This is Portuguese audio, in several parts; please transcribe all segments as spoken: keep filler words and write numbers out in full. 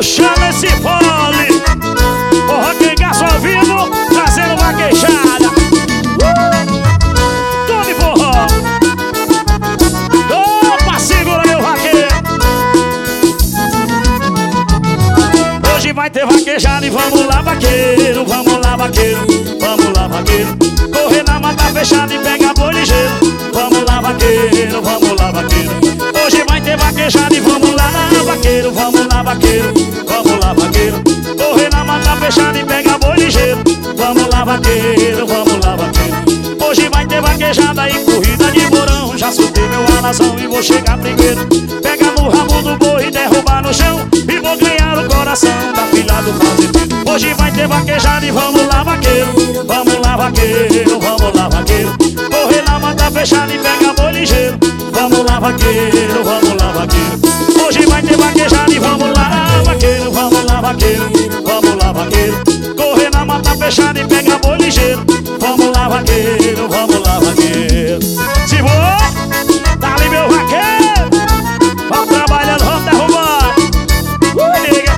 chama esse fole. O Roquengaço ao vivo, trazendo vaquejada. uh! Tome forró. Opa, segura meu vaqueiro. Hoje vai ter vaquejada e vamos lá, vaqueiro. Vamos lá, vaqueiro. Vamos lá, vaqueiro. Correr na mata fechada e pega boi ligeiro. Vamos lá, vaqueiro. Vamos lá, vaqueiro. Hoje vai ter vaquejada e vamos lá, vaqueiro. Vamos lá, vaqueiro. Vamos lá, vaqueiro. Correr na mata fechada e pega boi ligeiro. Vamos lá, vaqueiro. Vamos lá, vaqueiro. Hoje vai ter vaquejada e corrida de morão. Já soltei meu alazão e vou chegar primeiro. Pega no rabo do boi e derrubar no chão. E vou ganhar o coração da filha do fazendeiro. Hoje vai ter vaquejada e vamos lá, vaqueiro. Vamos lá, vaqueiro. Vamos lá, vaqueiro. Correr na mata fechada e pega boi ligeiro. Vamos lá, vaqueiro. Vamos lá, vaqueiro. Hoje vai ter vaquejada e vamos lá, vaqueiro. Vamos lá, vaqueiro. Vamos lá, vaqueiro. Correr na mata fechada e pega boi ligeiro. Vamos lá, vaqueiro. Vamos lá, vaqueiro. Se for, tá ali meu vaqueiro. Vamos trabalhando, vamos derrubando. Ui, nega.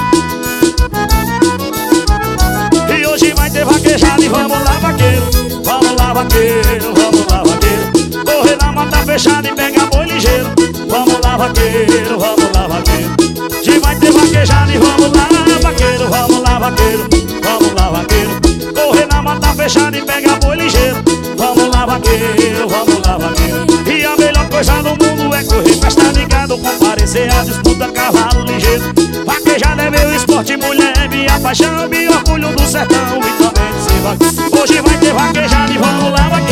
E hoje vai ter vaquejada e vamos lá, vaqueiro. Vamos lá, vaqueiro. Vamos lá, vaqueiro. Correr na mata fechada e pega boi ligeiro. Vamos lá, vaqueiro. Vamos lá, vaqueiro. Hoje vai ter vaquejada e vamos lá, vaqueiro. Vamos lá, vaqueiro. Vamos lá, vaqueiro. Correr na mata fechada e pega boi ligeiro. Vamos lá, vaqueiro. Vamos lá, vaqueiro. E a melhor coisa do mundo é correr festa ligado, comparecer a disputa cavalo ligeiro. Vaquejada é meu esporte, mulher é minha paixão, me orgulho do sertão e também de ser vaqueiro. Hoje vai ter vaquejada e vamos lá, vaqueiro.